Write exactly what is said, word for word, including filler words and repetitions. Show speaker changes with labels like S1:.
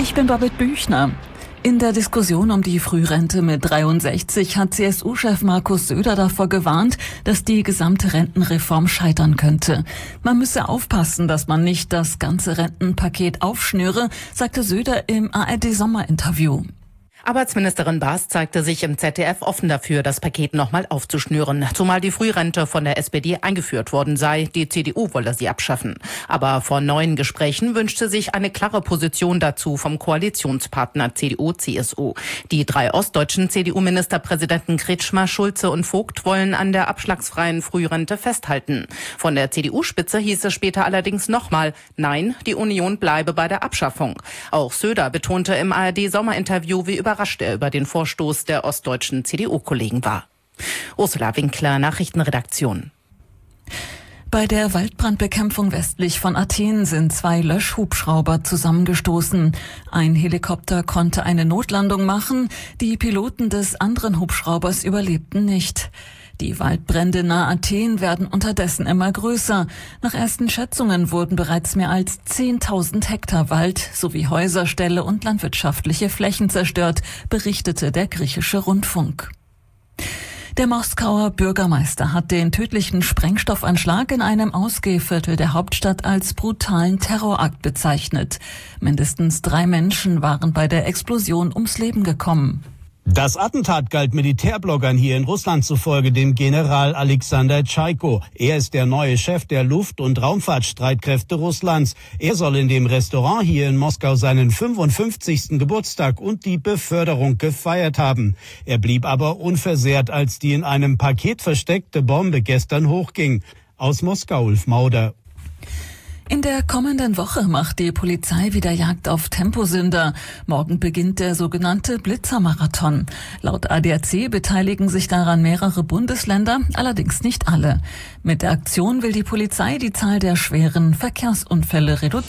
S1: Ich bin Babette Büchner. In der Diskussion um die Frührente mit dreiundsechzig hat C S U-Chef Markus Söder davor gewarnt, dass die gesamte Rentenreform scheitern könnte. Man müsse aufpassen, dass man nicht das ganze Rentenpaket aufschnüre, sagte Söder im A R D-Sommerinterview.
S2: Arbeitsministerin Baas zeigte sich im Z D F offen dafür, das Paket nochmal aufzuschnüren, zumal die Frührente von der S P D eingeführt worden sei. Die C D U wolle sie abschaffen. Aber vor neuen Gesprächen wünschte sich eine klare Position dazu vom Koalitionspartner C D U C S U. Die drei ostdeutschen C D U-Ministerpräsidenten Kretschmer, Schulze und Vogt wollen an der abschlagsfreien Frührente festhalten. Von der C D U-Spitze hieß es später allerdings nochmal, nein, die Union bleibe bei der Abschaffung. Auch Söder betonte im A R D-Sommerinterview, wie überrascht er über den Vorstoß der ostdeutschen C D U-Kollegen war. Ursula Winkler, Nachrichtenredaktion.
S1: Bei der Waldbrandbekämpfung westlich von Athen sind zwei Löschhubschrauber zusammengestoßen. Ein Helikopter konnte eine Notlandung machen, die Piloten des anderen Hubschraubers überlebten nicht. Die Waldbrände nahe Athen werden unterdessen immer größer. Nach ersten Schätzungen wurden bereits mehr als zehntausend Hektar Wald sowie Häuser, Ställe und landwirtschaftliche Flächen zerstört, berichtete der griechische Rundfunk. Der Moskauer Bürgermeister hat den tödlichen Sprengstoffanschlag in einem Ausgehviertel der Hauptstadt als brutalen Terrorakt bezeichnet. Mindestens drei Menschen waren bei der Explosion ums Leben gekommen.
S3: Das Attentat galt Militärbloggern hier in Russland zufolge dem General Alexander Tschaiko. Er ist der neue Chef der Luft- und Raumfahrtstreitkräfte Russlands. Er soll in dem Restaurant hier in Moskau seinen fünfundfünfzigsten Geburtstag und die Beförderung gefeiert haben. Er blieb aber unversehrt, als die in einem Paket versteckte Bombe gestern hochging. Aus Moskau, Ulf Mauder.
S1: In der kommenden Woche macht die Polizei wieder Jagd auf Temposünder. Morgen beginnt der sogenannte Blitzermarathon. Laut A D A C beteiligen sich daran mehrere Bundesländer, allerdings nicht alle. Mit der Aktion will die Polizei die Zahl der schweren Verkehrsunfälle reduzieren.